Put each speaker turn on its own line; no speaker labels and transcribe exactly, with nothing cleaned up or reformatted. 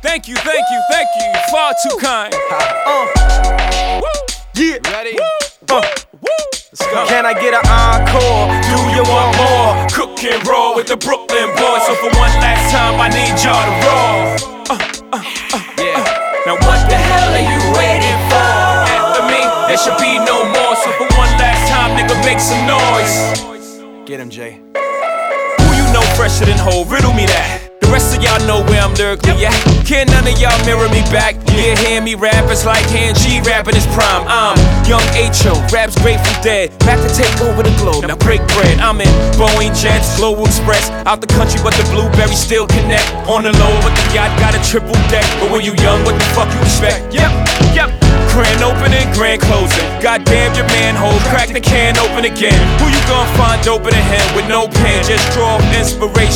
Thank you, thank you, thank you. Far too kind.
Uh, yeah.
Ready?
Uh,
Let's go.
Can I get an encore?
Do you want more? Cook and roll with the Brooklyn boys. So for one last time, I need y'all to roll. Uh, uh, uh,
Yeah.
uh. Now what the hell are you waiting for? After me, there should be no more. So for one last time, nigga, make some noise.
Get him, Jay.
Who you know fresher than Ho? Riddle me that. The rest of y'all know where I'm lyrically at. Can none of y'all mirror me back? Yeah, hear me rap, it's like Han G rapping his prime. I'm Young H O, raps Grateful Dead. Back to take over the globe, now break bread. I'm in Boeing Jets, Global Express. Out the country, but the blueberries still connect. On the low, but the yacht got a triple deck. But when you young, what the fuck you expect? Yep, yep. Grand opening, grand closing. Goddamn your manhole, crack the can open again. Who you gonna find open in him with no pen? Just draw inspiration.